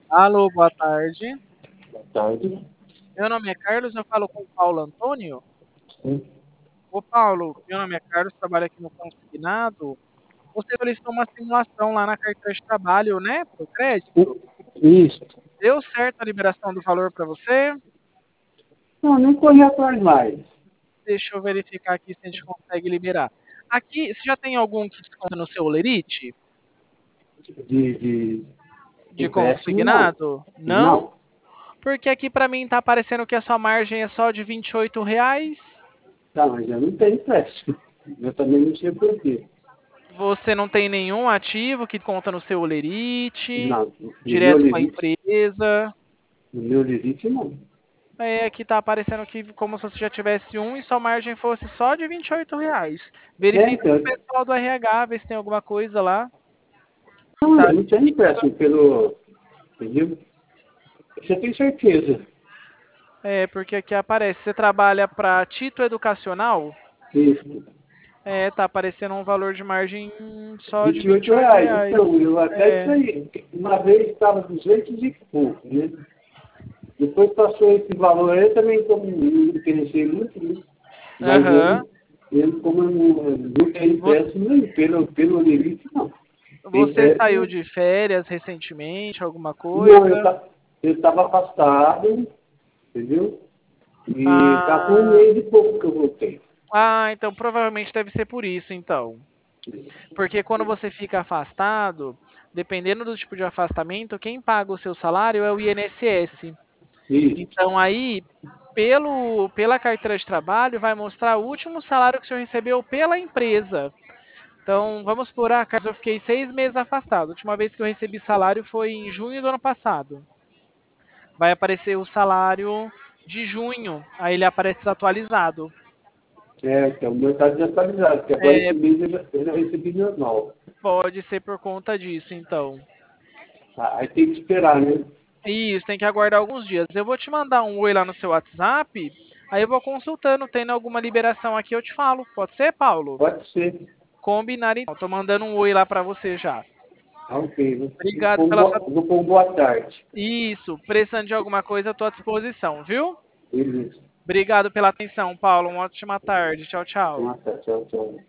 Alô, boa tarde. Boa tarde. Meu nome é Carlos, eu falo com o Paulo Antônio. Sim. Ô Paulo, meu nome é Carlos, trabalho aqui no Consignado. Você solicitou uma simulação lá na carteira de trabalho, né, para o crédito. Isso. Deu certo a liberação do valor para você? Não, nem corri atrás mais. Deixa eu verificar aqui se a gente consegue liberar. Aqui, você já tem algum que desconta no seu Olerite De de empréstimo, não. consignado? Não, Não. porque aqui para mim tá aparecendo que a sua margem é só de R$ 28. Tá, mas eu não tenho empréstimo. Eu também não sei por quê. Você não tem nenhum ativo que conta no seu Olerite, Não, direto com a empresa. no meu limite, não. É, aqui tá aparecendo que como se você já tivesse um e sua margem fosse só de R$ 28. É, Verifica com o então, pessoal do RH, vê se tem alguma coisa lá. não, Tá? eu não tenho empréstimo pelo. Entendeu? Você tem certeza. É, porque aqui aparece, você trabalha para título educacional, Isso. tá aparecendo um valor de margem só de vinte e vinte oito e oito reais. reais. Então, eu até É, sei. Uma vez estava 200 e pouco, né? Depois passou esse valor aí, eu também como não interessei muito, né? Mas aham. como eu não tenho Você, empréstimo, nem pelo limite, não. Tem você saiu empréstimo. de férias recentemente, alguma Não, coisa? eu estava afastado, entendeu? E está com um Ah, mês e pouco que eu voltei. então provavelmente deve ser por isso, então. Porque quando você fica afastado, dependendo do tipo de afastamento, quem paga o seu salário é o INSS. Isso. Então aí, pela carteira de trabalho, vai mostrar o último salário que o senhor recebeu pela empresa. Então, vamos por acaso, eu fiquei 6 meses afastado. A última vez que eu recebi salário foi em junho do ano passado. Vai aparecer o salário de junho, aí ele aparece desatualizado. É, então o meu está desatualizado, porque agora É, esse mês eu já recebi normal. pode ser por conta disso, então. Tá, aí tem que esperar, né? Isso, tem que aguardar alguns dias. Eu vou te mandar um oi lá no seu WhatsApp, aí eu vou consultando, tendo alguma liberação aqui, eu te falo. Pode ser, Paulo? Pode ser. Combinado então. Tô mandando um oi lá pra você já. Ah, ok. Obrigado pela sua. Vou pôr boa tarde. Isso, precisando de alguma coisa, eu tô à disposição, viu? Beleza. Obrigado pela atenção, Paulo. Uma ótima tarde. Tchau, tchau. Nossa, tchau, tchau.